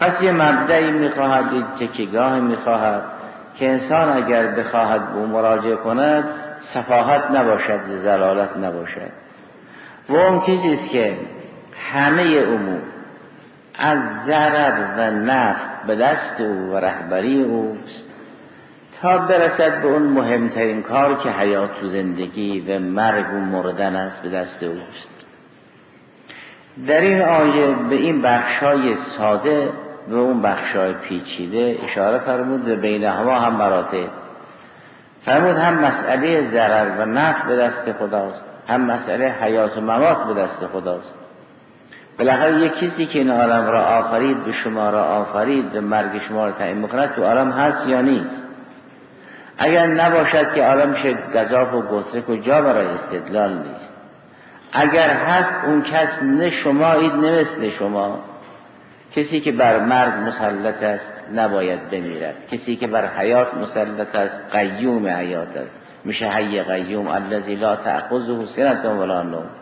پس یه مبدعی میخواهد، یه تکیهگاهی میخواهد که انسان اگر بخواهد به اون مراجعه کند سفاهت نباشد، ضلالت نباشد. و اون چیزیست که همه امور از ضرر و نفع به دست او و رهبری اوست تا برسد به اون مهمترین کار که حیات و زندگی و مرگ و مردن است به دست اوست. در این آیه به این بخشای ساده و اون بخشای پیچیده اشاره فرمود و بینهما هم مراتب فرمود. هم مسئله ضرر و نفع به دست خداست، هم مسئله حیات و ممات به دست خداست. بالاخره یک کسی که این عالم را آفرید، به شما را آفرید، به مرگ شما را تعیین می‌کند، تو عالم هست یا نیست؟ اگر نباشد که عالم شه گزاف و گترک و جا برای استدلال نیست. اگر هست اون کس نه شمایید نه مثل شما. کسی که بر مرگ مسلط است نباید بمیرد، کسی که بر حیات مسلط است قیوم حیات است، میشه حی قیوم الذی لا تأخذه سنة ولا نوم.